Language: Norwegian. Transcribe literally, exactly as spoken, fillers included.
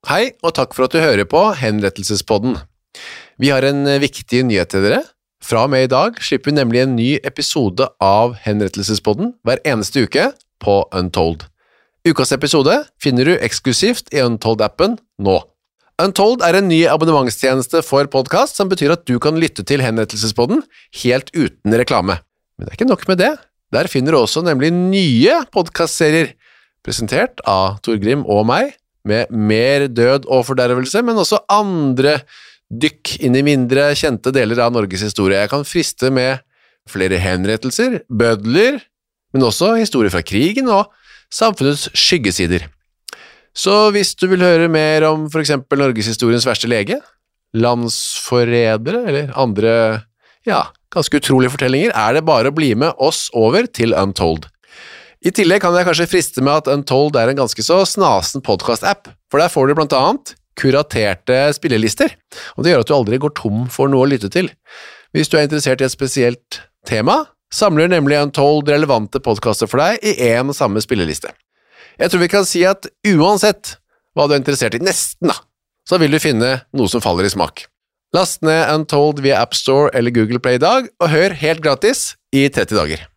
Hei, og takk for at du hører på Henrettelsespodden. Vi har en viktig nyhet til dere. Fra og med i dag slipper vi nemlig en ny episode av Henrettelsespodden hver eneste uke på Untold. Ukas episode finner du eksklusivt i Untold-appen nå. Untold er en ny abonnementstjeneste for podcast som betyr at du kan lytte til Henrettelsespodden helt uten reklame. Men det er ikke nok med det. Der finner du også nemlig nye podcastserier, presentert av Torgrim og meg, med mer død og fordervelse, men også andre dykk inn i mindre kjente deler av Norges historie. Jeg kan friste med flere henrettelser, bødler, men også historier fra krigen og samfunnets skyggesider. Så hvis du vil høre mer om for eksempel Norgeshistoriens verste lege, landsforrædere eller andre, ja, ganske utrolige fortellinger, er det bare å bli med oss over til Untold. I tillegg kan jeg kanskje friste med at Untold er en ganske så snasen podcast-app, for der får du blant annet kuraterte spillelister, og det gjør at du aldri går tom for noe å lytte til. Hvis du er interessert i et spesielt tema, samler nemlig Untold relevante podcaster for deg i en og samme spilleliste. Jeg tror vi kan si at uansett hva du er interessert i, nesten da, så vil du finne noe som faller i smak. Last ned Untold via App Store eller Google Play i dag, og hør helt gratis i tretti dager.